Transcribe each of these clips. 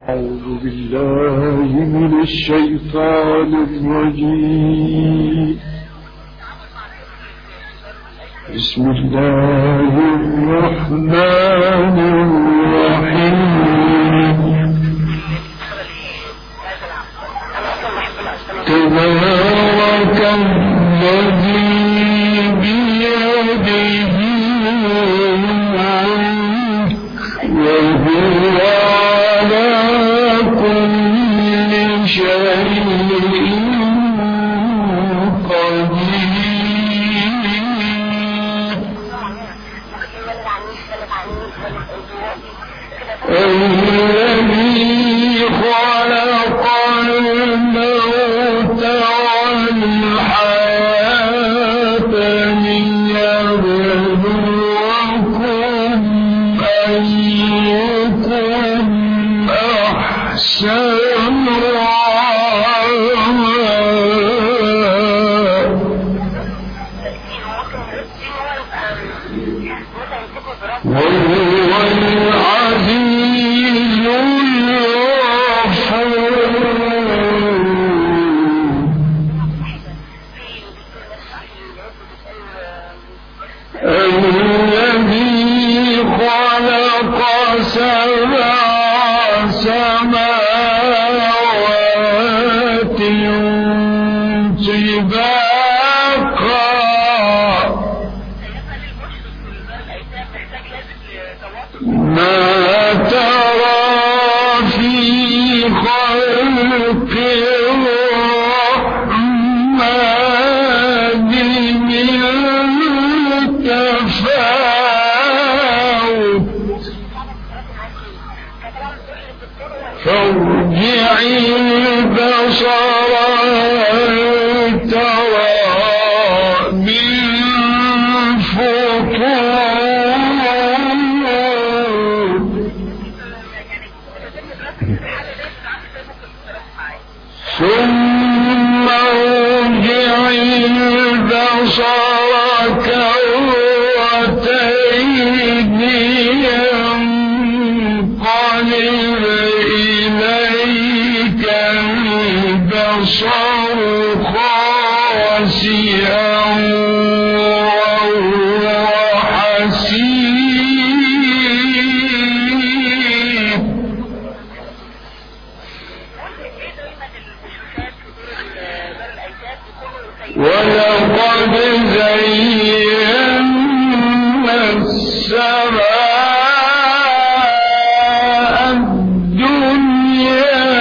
أعوذ بالله من الشيطان الرجيم. بسم الله الرحمن الرحيم. تبارك الذي بيده الملك وهو على كل شيء الذي خلق الموت والحياة ليبلوكم أيكم أحسن وهو العزيز الذي خلق سبع سماوات طباقا ما ترى في خلق الرحمن من تفاوت فارجع البصر هل ترى من فطور ثم ارجع البصر كرتين ينقلب إليك البصر خاسئا وهو حسير ولقد زينا السماء الدنيا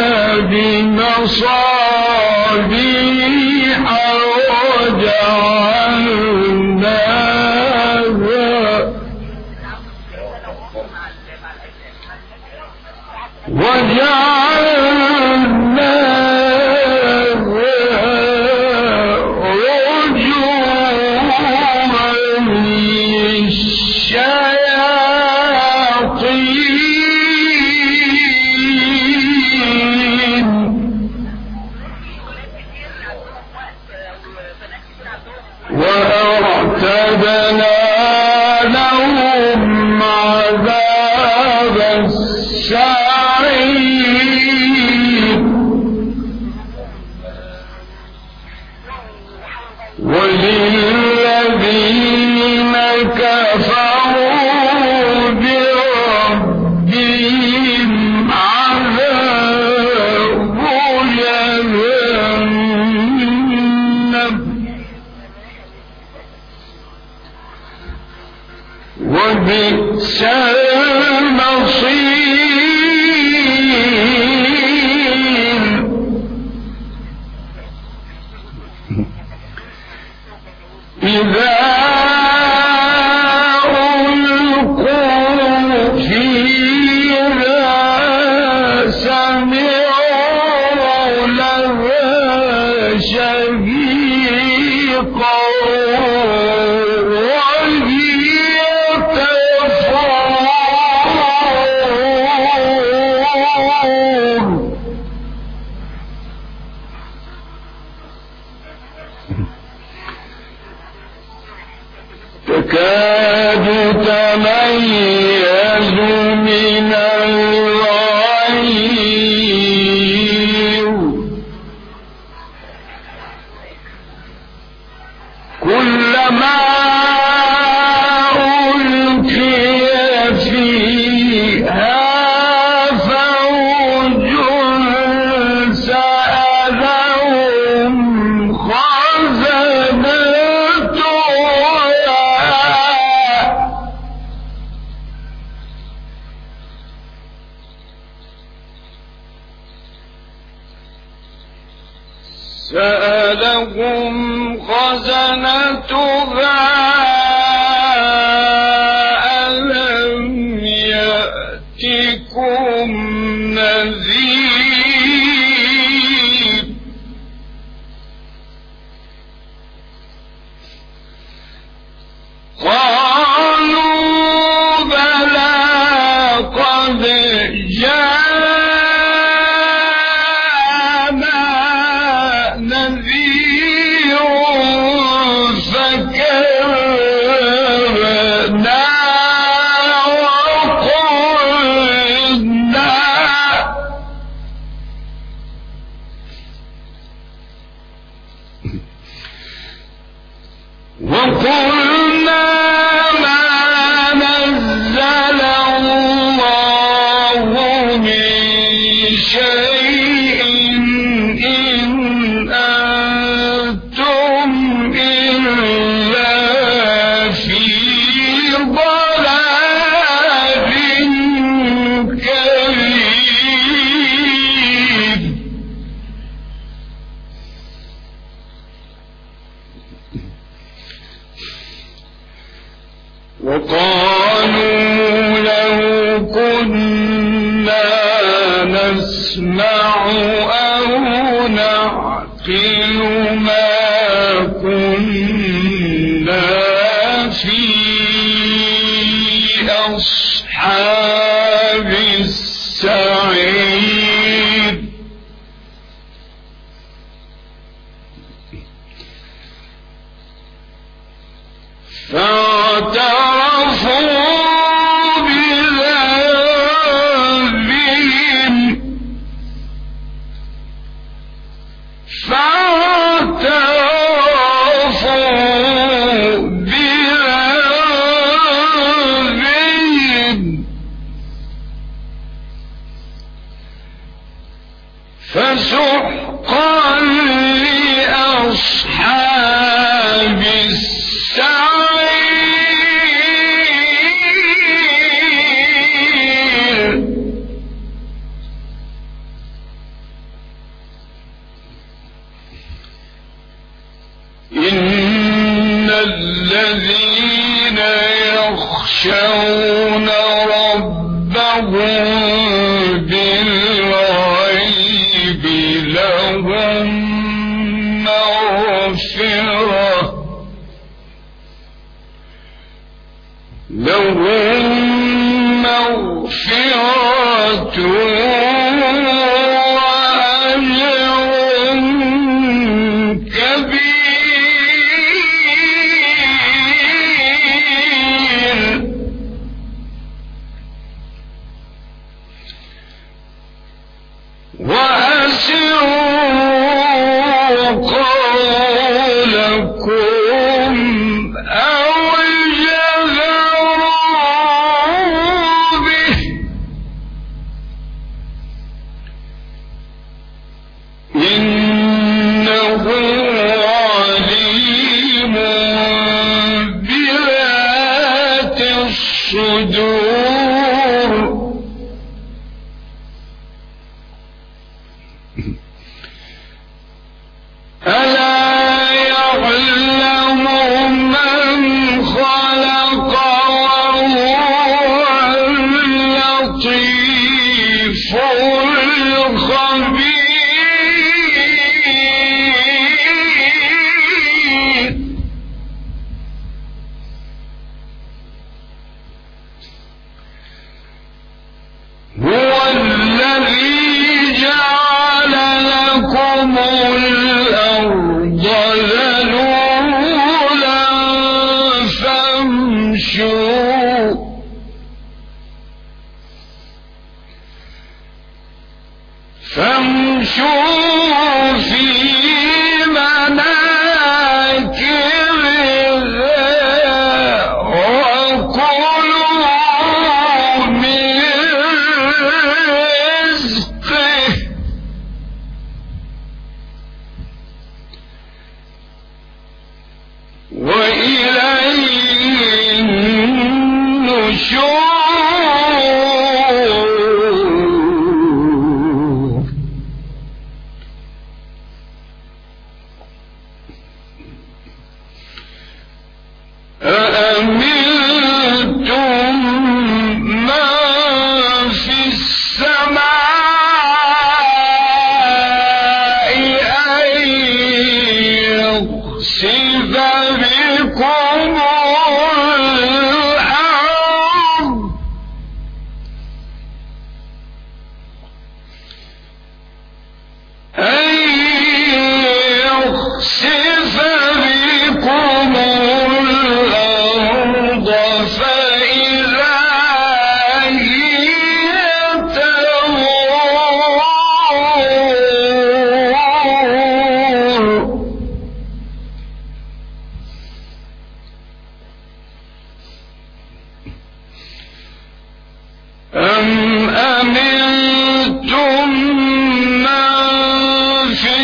بمصابيح وجعلناها وأعتدنا لهم عذاب السعير وللذين كفروا بربهم عذاب جهنم وبئس المصير إذا ألقوا فيها سمعوا لها شهيقا تكاد تميز من الغيظ سألهم خزنتها ألم يأتكم نذير قالوا بلى قد جاءنا نذير فكذبنا وقلنا ما نزل الله من شيء إن أنتم إلا في ضلال كبير وقالوا لو كنا نسمع أو نعقل ما كنا في أصحاب السعير فسحقا لأصحاب السعير إن الذين يخشون ربهم بالغيب لهم مغفرة وأجر كبير وأسروا قولكم أو جهروا به إنه عليم بذات الصدور ألا يعلم من خلق وهو اللطيف الخبير هو الذي جعل لكم الأرض ذلولا فامشوا في مناكبها وكلوا من رزقه وإليه النشور يخسف بكم الأرض فإذا هي تمور أم أمنتم من في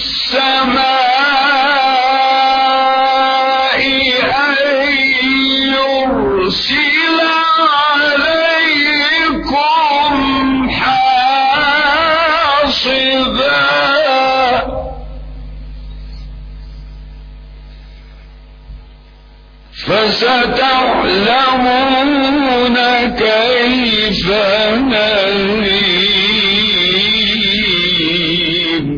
السماء أن يرسل عليكم حاصبا فستعلمون كيف نذير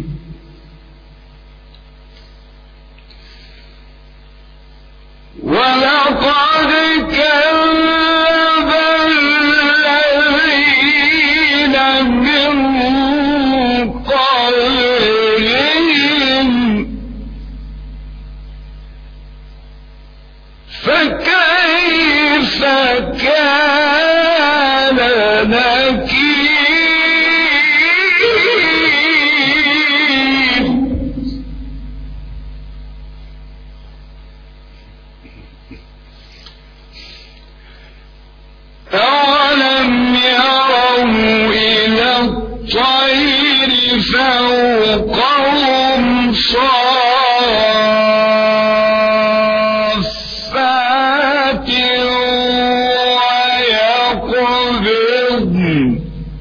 ولقد كذب الذين من قبلهم فكيف كان نكير أولم يروا إلى الطير فوقهم صافات ويقبضن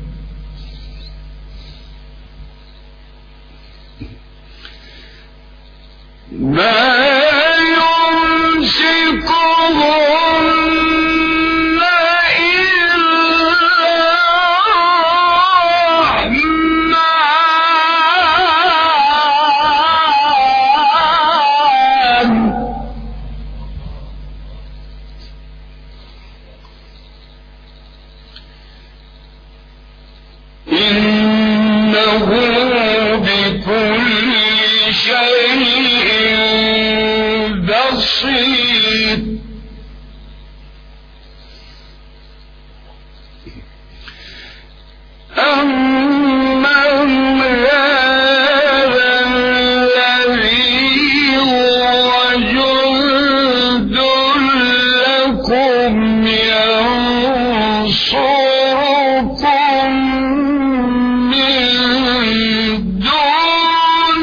ما يمسكهن إنه بكل شيء بصير أمن هذا الذي هو جند لكم ينصركم من دون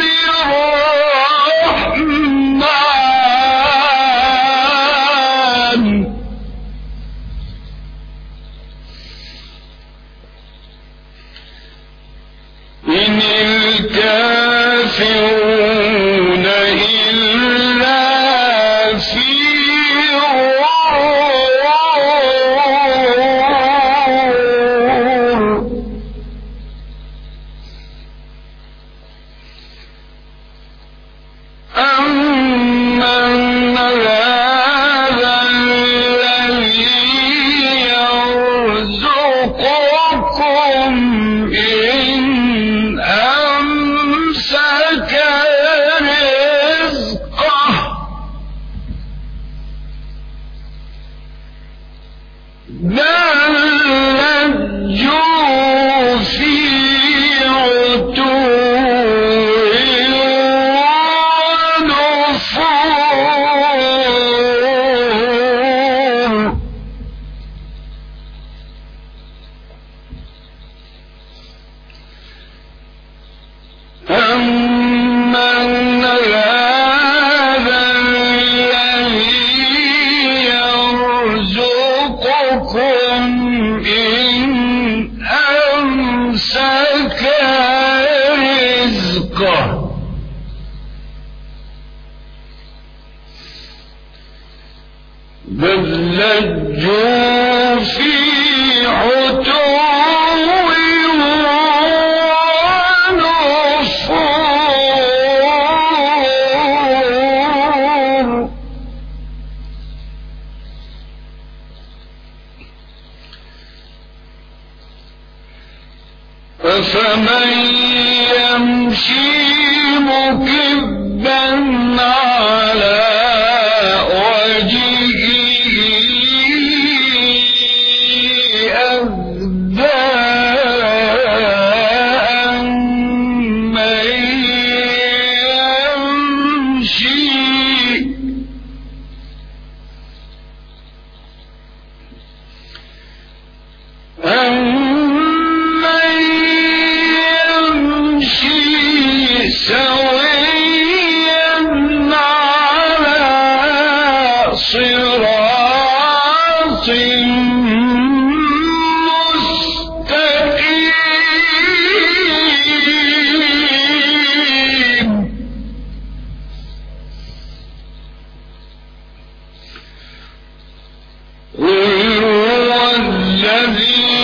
الرحمن إن الكافرون إلا في غرور أمن هذا الذي يرزقكم إن أمسك رزقه بل لجوا في عتو ونفور أمن هذا الذي يرزقكم إن أمسك رزقه بل لجوا في عتو ونفور أفمن يمشي مكبا على وجهه أهدى أمن يمشي سويا على صراط مستقيم. قل هو الذي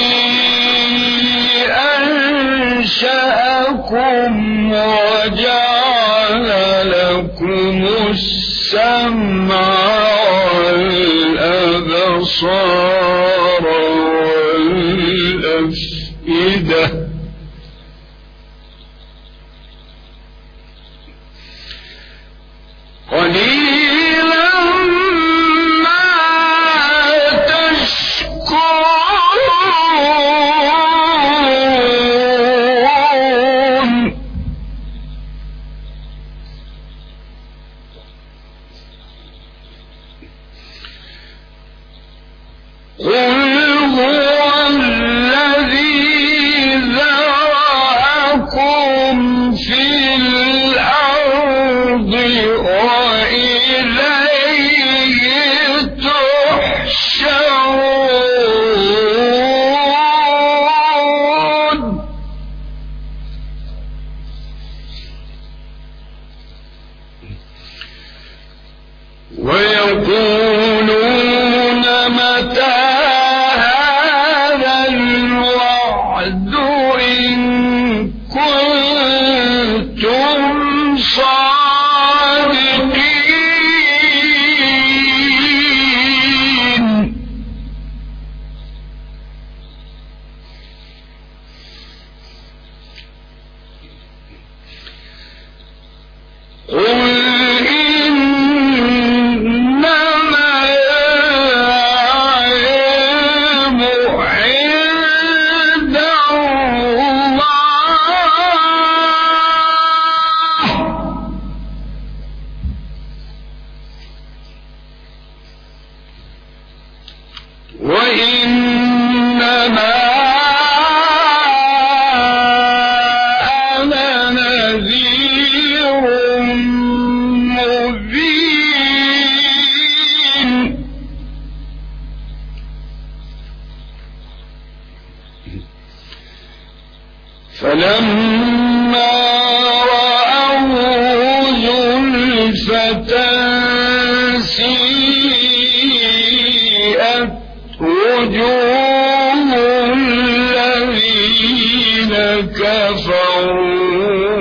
أنشأكم وجعل لكم السمع والأبصار والأفئدة قليلا ما تشكرون. قل هو الذي ذرأكم في الأرض وإليه تحشرون. ويقولون متى هذا الوعد إن كنتم صادقين. قل إنما العلم عند الله وإنما أنا نذير مبين. فلما رأوه زلفة سيئت وجوه الذين كفروا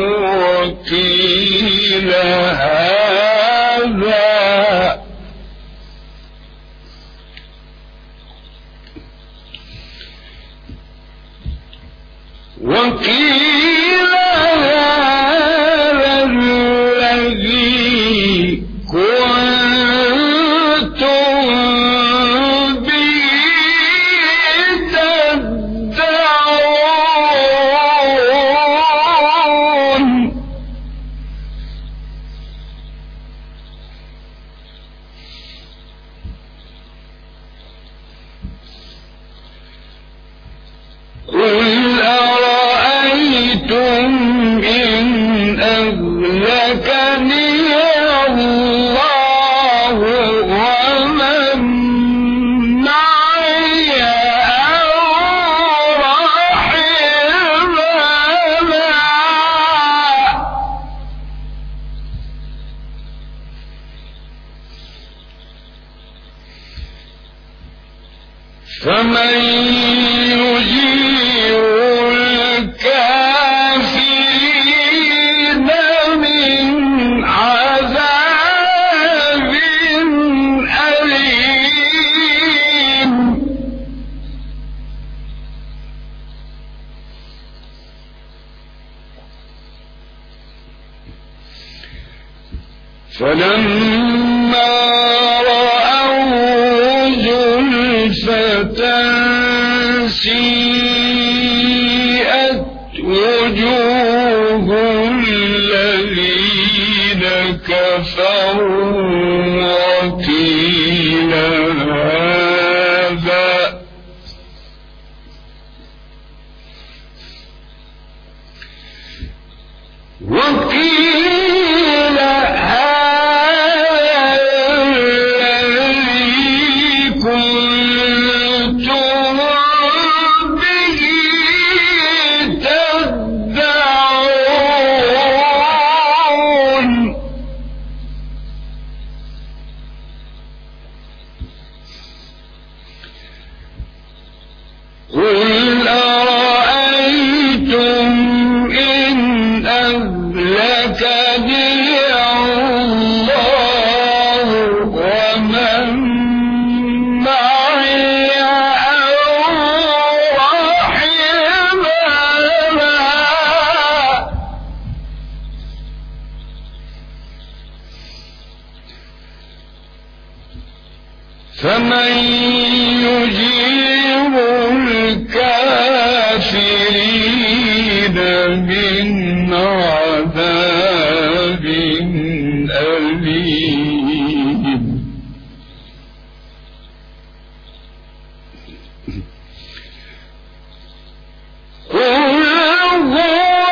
وقيل هذا الذي كنتم به تدعون. قل أرأيتم إن أهلكني الله ومن معي أو رحمنا فمن يجير الكافرين من عذاب أليم. فلما رأوا زلفة سيئت وجوه الذين كفروا وقيل قل أرأيتم إن أهلكني الله ومن معي أو رحمنا فمن يجيب الكافرين من عذاب أليم قل هو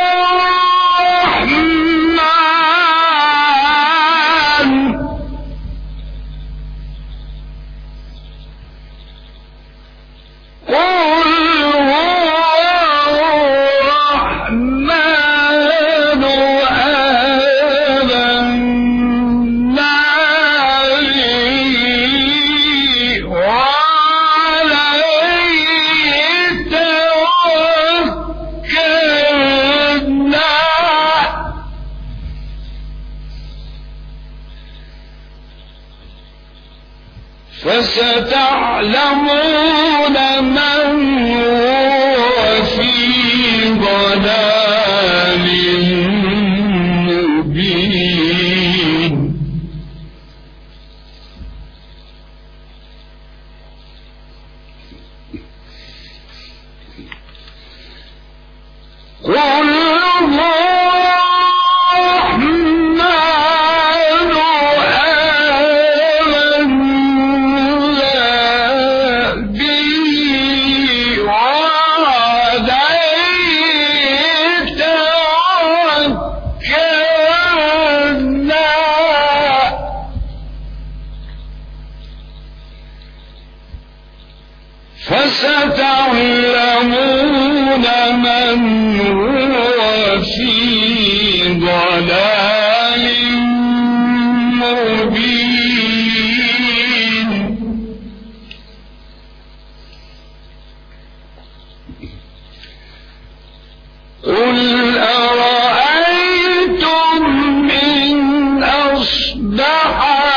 فستعلمون من هو في ضلال مبين قل فستعلمون من هو في ضلال مبين قل أرأيتم إن أصبح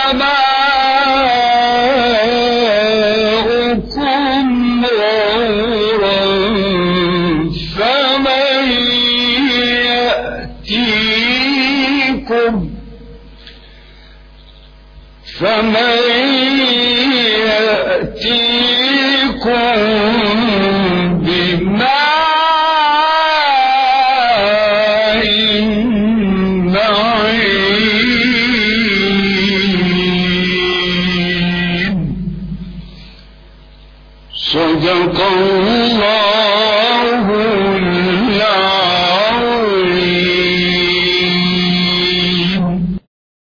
فمن يأتيكم بماء معين صدق الله العظيم.